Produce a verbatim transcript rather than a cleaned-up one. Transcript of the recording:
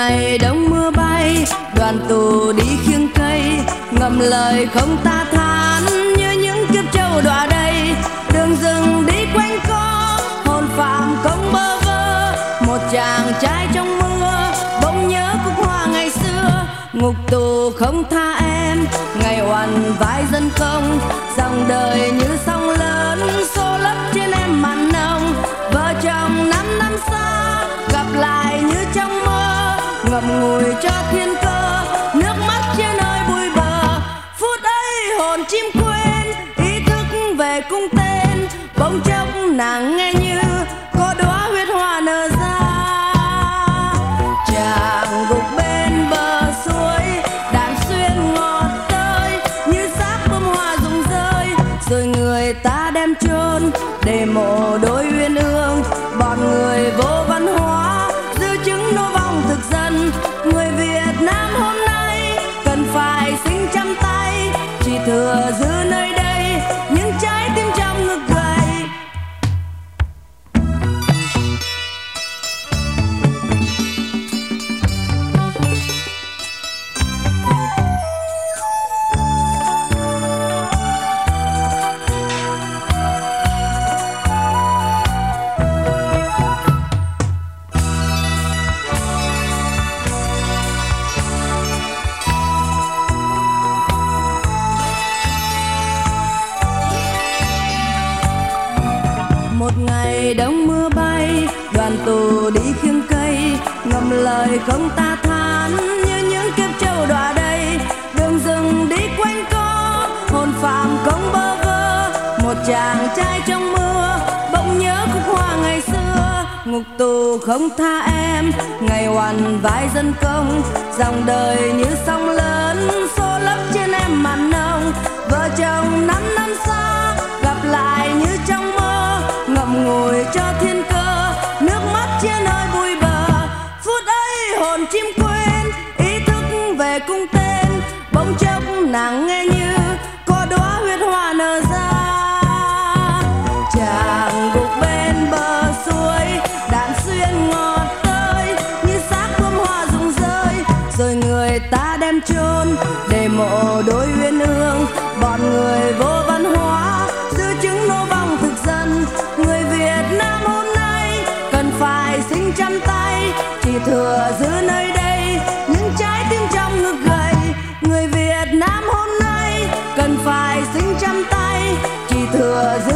ngày đông mưa bay, đoàn tù đi khiêng cây, ngậm lời không ta thán như những kiếp trâu đọa đầy. Đường rừng đi quanh co, hồn phàm không bơ vơ, một chàng trai trong mưa bỗng nhớ khúc hoa ngày xưa. Ngục tù không tha em, ngày oằn vai dân công, dòng đời như sông lớn xô lấp trên em mặn nồng. Vợ chồng năm năm xa gặp lại như trong mơ, ngậm ngùi cho thiên cơ, nước mắt trên nơi bụi bờ. Phút ấy hồn chim quên, ý thức về cung tên, bỗng chốc nàng nghe như có đóa huyết hoa nở ra. Chàng gục bên bờ suối, đàn xuyên ngọt tơi như xác bông hoa rụng rơi, rồi người ta đem chôn để mộ đôi uyên ương. Bọn người vô văn hóa dư chứng nô vong thực dân, người Việt Nam hôm nay cần phải sinh trăm tay, chỉ thừa dư nơi đây những trái tim trong ngực gầy. Một ngày đông mưa bay, đoàn tù đi khiêng cây, ngậm lời không ta thán như những kiếp trâu đọa đầy. Đường rừng đi quanh co, hồn phàm không bơ vơ, một chàng trai trong mưa bỗng nhớ khúc hoa ngày xưa. Ngục tù không tha em, ngày oằn vai dân công, dòng đời như sông lớn xô lấp trên em mặn nồng. Vợ chồng năm năm xa gặp lại như trong mơ, ngậm ngùi cho thiên cơ, nước mắt trên nơi bụi bờ. Phút ấy hồn chim quên, ý thức về cung tên, bỗng chốc nàng nghe như có đóa huyết hoa nở ra. Chàng gục bên bờ suối, đàn xuyên ngọt tơi như xác bông hoa rụng rơi, rồi người ta đem chôn để mộ đôi uyên ương. Bọn người vô văn hóa dư chứng nô vong thực dân, người Việt Nam hôm nay cần phải sinh trăm tay, chỉ thừa giữ nơi đây những trái tim trong ngực gầy. Người Việt Nam hôm nay cần phải sinh trăm tay, chỉ thừa giữ